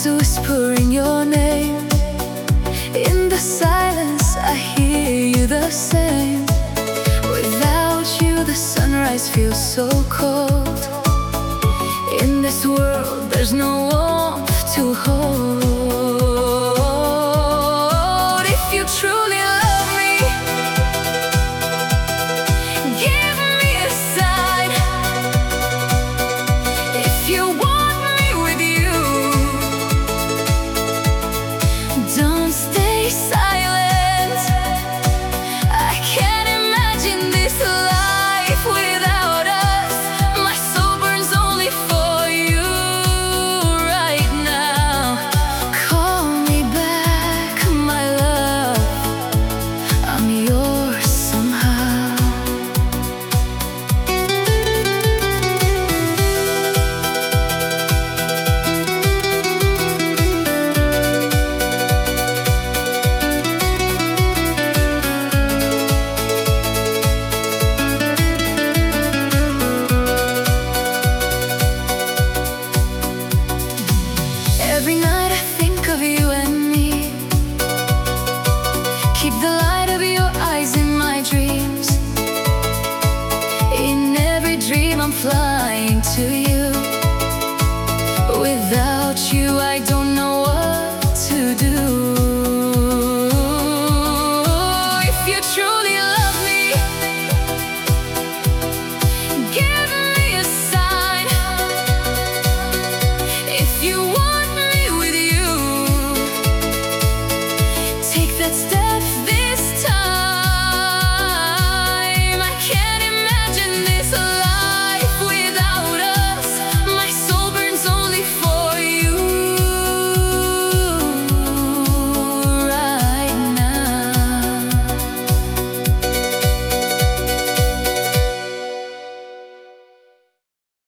is whispering your name. In the silence I hear you the same. Without you the sunrise feels so cold. In this world there's no warmth to hold. If you truly love me, give me a sign. If you want me with you, don't stay silent. I can't imagine this life without us. My soul burns only for you right now. Call me back, my love, I'm yours somehow. Every night I think of you and me. Keep the light of your eyes in my dreams. In every dream I'm flying to you. Without you I don't know what to do. If you truly love me, give me a sign. If you want me with you, take that step